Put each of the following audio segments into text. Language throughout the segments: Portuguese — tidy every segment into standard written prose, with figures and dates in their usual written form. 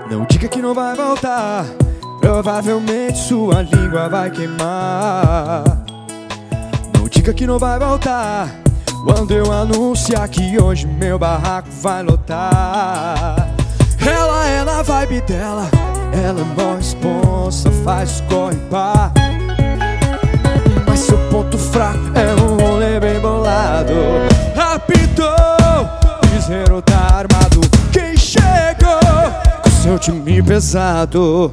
Não diga que não vai voltar, provavelmente sua língua vai queimar. Não diga que não vai voltar quando eu anunciar que hoje meu barraco vai lotar. Ela é na vibe dela, ela é mó responsa, faz corre pá. Mas seu ponto fraco é um rolê bem bolado. Apitou, piseiro tá armado. Quem chegou com seu time pesado?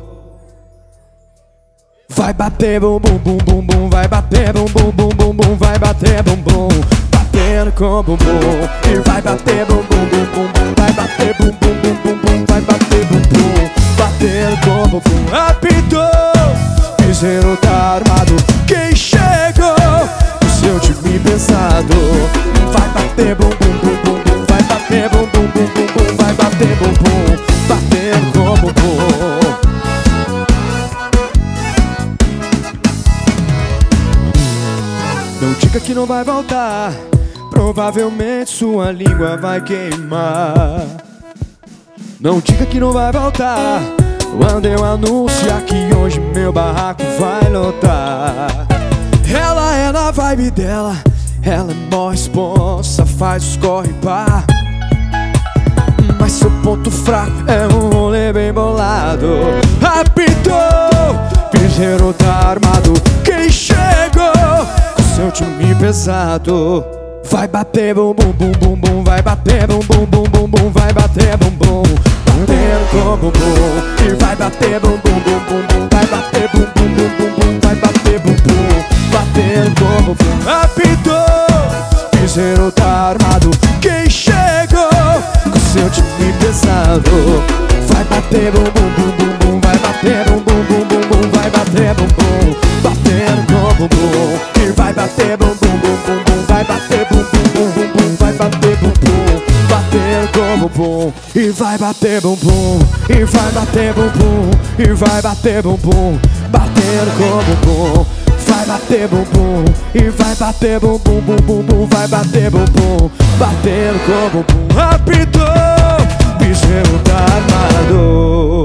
Vai bater bum bum bum bum bum, vai bater bum bum bum bum bum, vai bater bum bum, batendo com bum bum. E vai bater bum bum bum bum bum, vai bater bum bum bum bum bum, vai bater bum bum, batendo com bum bum. Apitou, piseiro tá armado. Quem chegou com seu time pesado? Vai bater bum bum bum bum bum, vai bater bum bum bum bum bum, vai bater bum bum, batendo com bum bum. Não diga que não vai voltar, provavelmente sua língua vai queimar. Não diga que não vai voltar quando eu anunciar que hoje meu barraco vai lotar. Ela é na vibe dela, ela é mó responsa, faz os corre pá. Mas seu ponto fraco é um rolê bem bolado. Apitou, piseiro tá armado. Quem chegou com seu time pesado? Vai bater bum bum bum bum bum, vai bater bum bum bum bum bum, vai bater bum bum, batendo com bum bum. E vai bater bum bum bum bum bum, vai bater bum bum bum bum bum, vai bater bum bum, batendo com bum bum. Apitou, piseiro tá armado. Quem chegou com seu time pesado? Vai bater bum bum bum bum bum, vai bater bum bum bum bum bum, vai bater bum bum, batendo com bum bum. E vai bater bum bum bum bum bum, vai bater bum bum bum bum bum, vai bater bum bum, batendo com bum bum. E vai bater bum bum, e vai bater bum bum, e vai bater bum bum, batendo com bum bum. Vai bater bum bum, e vai bater bum bum bum bum bum, vai bater bum bum, batendo com bum bum. Apitou, piseiro tá armado.